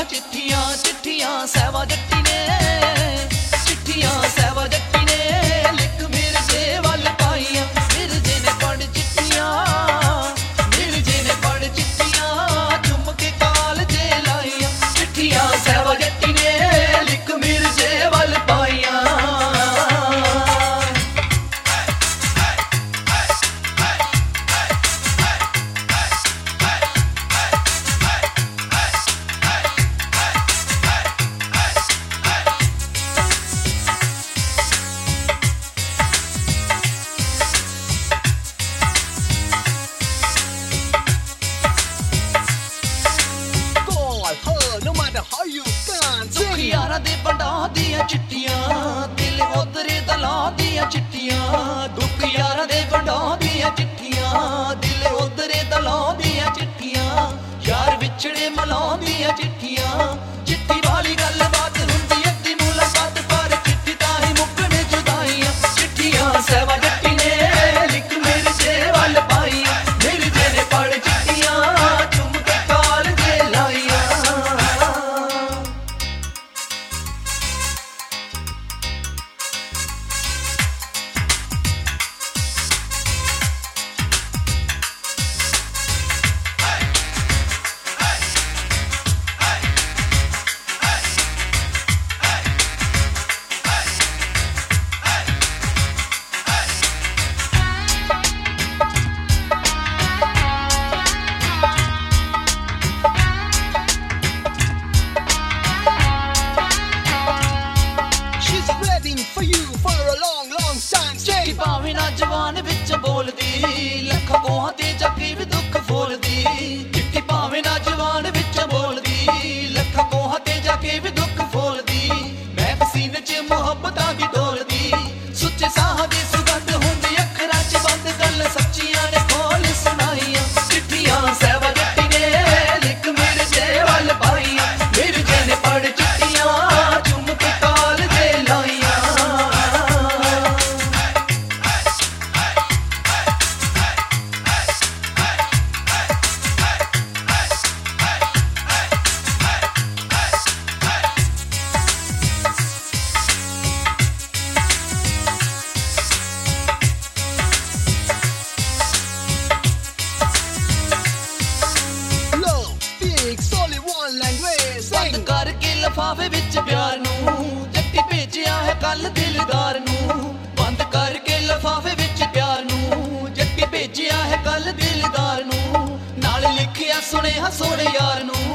चिट्ठियां चिट्ठियां सहवा जट्टी ने, चिट्ठियां सहवा जट्टी ने लिख मिर्जे वल पाइयां। मिर्जे ने पढ़ चिट्ठियां, मिर्जे ने पढ़ चिट्ठियां चुम के काल जे लाइयां। चिट्ठियां सहवा जट्टी ने लिख मिर्जे वल पाइयां। दुख यारा दे बंडा दियां चिट्ठियां दिल उधरे दला दियां चिट्ठियां। दुख यारा दे बंडा दियां चिट्ठियां दिल उधरे दला दियां चिट्ठियां। यार विछड़े मला दियां चिट्ठियां। चिट्ठी वाली गल बात हुंदी अद्धी मुलाकात पर चिट्ठी ताही मुकने जुदाइयां। चिट्ठियां सहवा जट्टी ने लिख मिर्जे वल पाइयां। मिर्जे ने पढ़ चिट्ठियां चुम के काल जे लाइयां। चिट्ठी भावें ना जवान विच बोलदी लखां कोहां ते जाके भी दुख फोलदी। चिट्ठी भावें ना जवान विच बोलदी लखां कोहां ते जाके भी दुख फोलदी। मैं पसीने च मुहब्बतां दी डोलदी सुच्चे साह दी सुगंध हुंदी अखरां च बंद गल सच्चियां ने खोल सुनाइयां। चिट्ठियां सहवा जट्टी ने लिख मिर्जे वल पाइयां। मिर्जे ने पढ़ चिट्ठियां चुम के काल जे लाइयां। बंद करके लिफाफे विच प्यार नू जट्टी भेजिया है कल दिलदार नू। बंद करके लिफाफे विच प्यार नू जट्टी भेजिया है कल दिलदार नू। नाल लिखिया सुनेहा सोने यार नू।